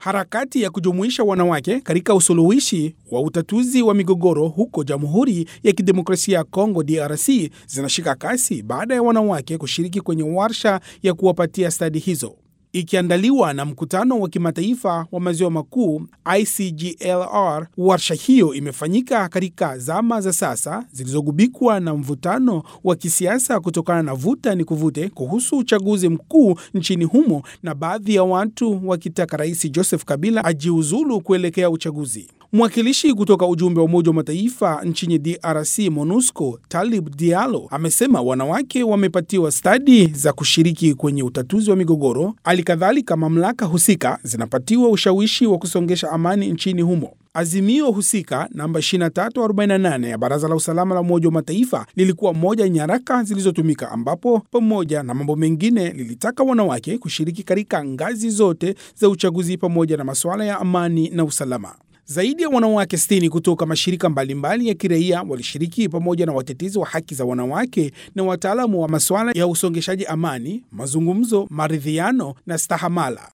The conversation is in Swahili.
Harakati ya kujumuisha wanawake katika usuluhishi wa utatuzi wa migogoro huko Jamhuri ya Kidemokrasia ya Kongo DRC zinashika kasi baada ya wanawake kushiriki kwenye warsha ya kuwapatia stadi hizo. Ikiandaliwa na mkutano wa kimataifa wa maziwa makuu ICGLR, warsha hiyo imefanyika katika zama za sasa zilizogubikwa na mvutano wa kisiasa kutokana na vuta ni kuvute kuhusu uchaguzi mkuu nchini humo na baadhi ya watu wakitaka Rais Joseph Kabila ajiuzulu kuelekea uchaguzi. Mwakilishi kutoka ujumbe wa Umoja wa Mataifa nchini DRC MONUSCO, Talib Diallo, amesema wanawake wamepatiwa stadi za kushiriki kwenye utatuzi wa migogoro. Alikadhalika, mamlaka husika zinapatiwa ushawishi wa kusongesha amani nchini humo. Azimio husika namba 2348 ya Baraza la Usalama la Umoja wa Mataifa lilikuwa moja nyaraka zilizotumika, ambapo pamoja na mambo mengine lilitaka wanawake kushiriki katika ngazi zote za uchaguzi pamoja na masuala ya amani na usalama. Zaidi ya wanawake 60 kutoka mashirika mbalimbali ya kiraia walishiriki pamoja na watetezi wa haki za wanawake na wataalamu wa masuala ya usongeshaji amani, mazungumzo, maridhiano na stahamala.